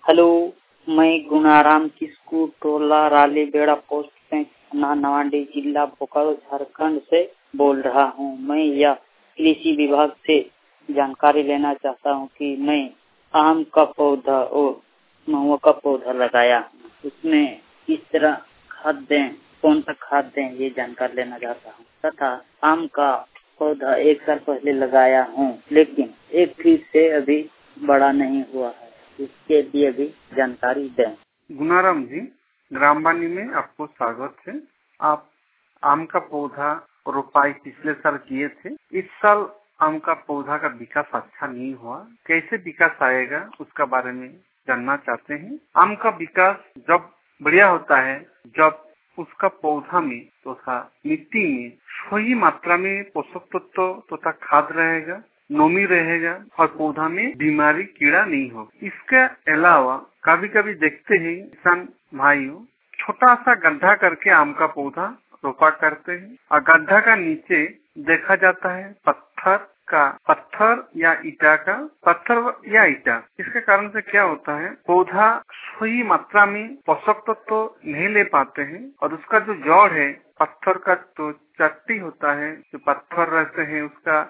Hello, मैं गुणाराम किस्कू टोला रालीबेड़ा post से नवाडी जिला बोकारो झारखंड से बोल रहा हूँ। मैं यह कृषि विभाग से जानकारी लेना चाहता हूँ कि मैं आम का पौधा और महुआ का पौधा लगाया हूँ, उसमें किस तरह खाद दें, कौन सा खाद दें, ये जानकारी लेना चाहता हूँ। तथा आम का पौधा 1 साल पहले लगाया हूँ, लेकिन एक फीट से अभी बड़ा नहीं हुआ है, इसके लिए भी जानकारी दें। गुणाराम जी, ग्रामवाणी में आपको स्वागत है। आप आम का पौधा रोपाई पिछले साल किए थे। इस साल आम का पौधा का विकास अच्छा नहीं हुआ, कैसे विकास आएगा उसका बारे में जानना चाहते हैं। आम का विकास जब बढ़िया होता है जब उसका पौधा में तथा मिट्टी में सही मात्रा में पोषक तत्व तथा खाद रहेगा, नमी रहेगा और पौधा में बीमारी कीड़ा नहीं हो। इसके अलावा कभी कभी देखते हैं किसान भाइयों छोटा सा गड्ढा करके आम का पौधा रोपा करते हैं और गड्ढा का नीचे देखा जाता है पत्थर या ईटा। इसके कारण से क्या होता है, पौधा सही मात्रा में पोषक तत्व नहीं ले पाते हैं और उसका जो जड़ है पत्थर का तो चट्टी होता है, जो पत्थर रहते हैं उसका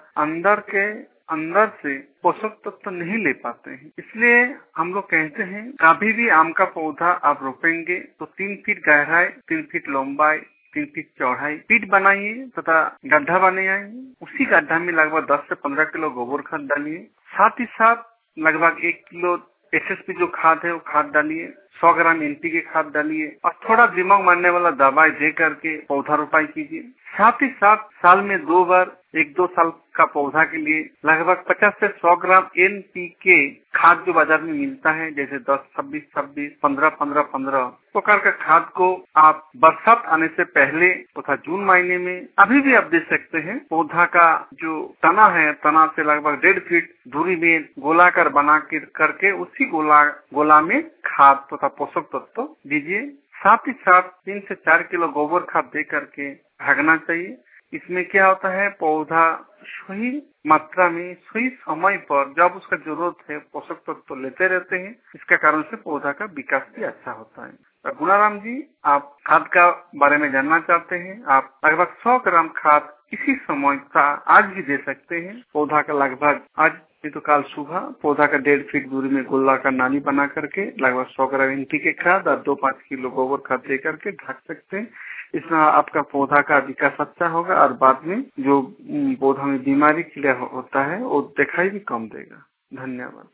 अंदर से पोषक तत्व नहीं ले पाते हैं। इसलिए हम लोग कहते हैं कभी भी आम का पौधा आप रोपेंगे तो 3 फीट गहराई, 3 फीट लंबाई, 3 फीट चौड़ाई पीट बनाइए तथा गड्ढा बनाइए। उसी गड्ढा में लगभग 10 से 15 किलो गोबर खाद डालिए। साथ ही साथ लगभग 1 किलो एसएसपी जो खाद है वो खाद डालिए। 100 ग्राम एनपीके खाद डालिए और थोड़ा दिमाग मारने वाला दवाई दे करके पौधा रोपाई कीजिए। साथ ही साथ साल में 2 बार 1-2 साल का पौधा के लिए लगभग 50 से 100 ग्राम एनपीके खाद जो बाजार में मिलता है, जैसे 10-26-26, 15-15-15 प्रकार का खाद को आप बरसात आने से पहले तथा जून महीने में अभी भी आप दे सकते हैं। पौधा का जो तना है, तना से लगभग 1.5 फीट दूरी में गोलाकार बना करके उसी गोला में खाद तथा पोषक तत्व दीजिए। साथ ही साथ 3 से 4 किलो गोबर खाद दे करके ढकना चाहिए। इसमें क्या होता है, पौधा सही मात्रा में सही समय पर जब उसका जरूरत है पोषक तत्व लेते रहते हैं। इसके कारण से पौधा का विकास भी अच्छा होता है। तो गुणाराम जी, आप खाद का बारे में जानना चाहते हैं। आप लगभग 100 ग्राम खाद इसी समय का आज भी दे सकते हैं। पौधा का लगभग आज नहीं तो कल सुबह पौधा का 1.5 फीट दूरी में गोला का नाली बना करके लगभग 100 ग्राम एनपीके खाद और 2-5 किलो गोबर खाद दे करके ढक सकते हैं। इसमें आपका पौधा का विकास अच्छा होगा और बाद में जो पौधा में बीमारी कीड़ा होता है वो दिखाई भी कम देगा। धन्यवाद।